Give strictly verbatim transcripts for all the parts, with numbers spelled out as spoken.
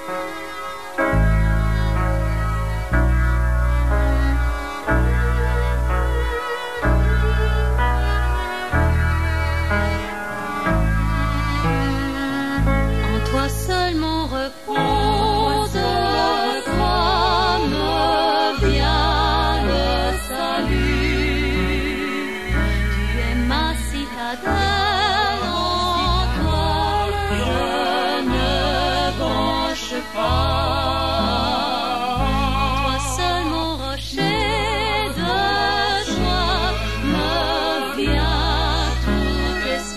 Toi seul mon repose, comme vient le salut. Tu es ma citadelle, en toi je ne bronche pas. Toi seul mon rocher de joie, me vient tout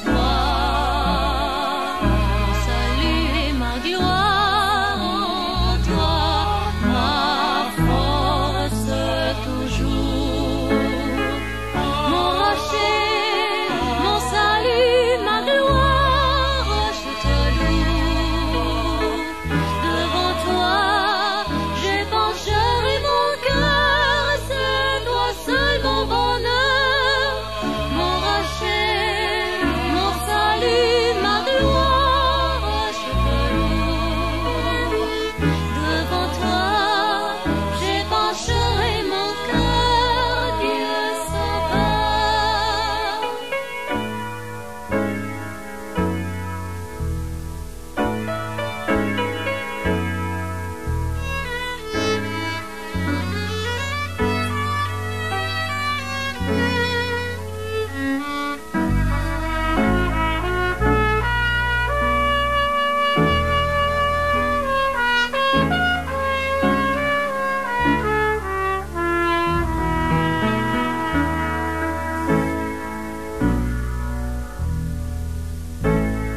espoir. Salut et ma gloire en toi, ma force toujours. Mon rocher, mon salut, ma gloire, je te loue. Devant toi, j'épancherai mon cœur, c'est toi seul mon bonheur. Mon rocher, mon salut, ma gloire, je te loue. Devant toi, j'épancherai mon cœur, Dieu sauveur.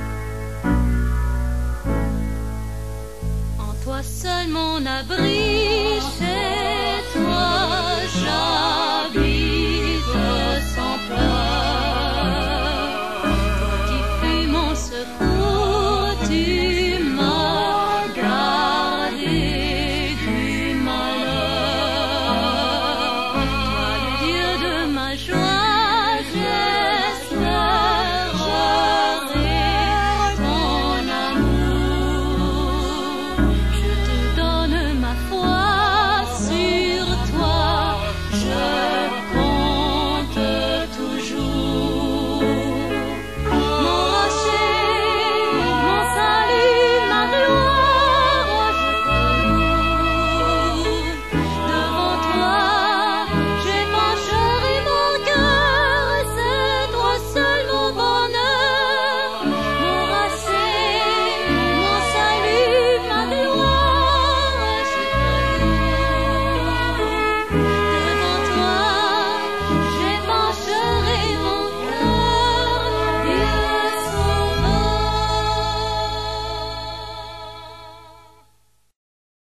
En toi seul mon abri.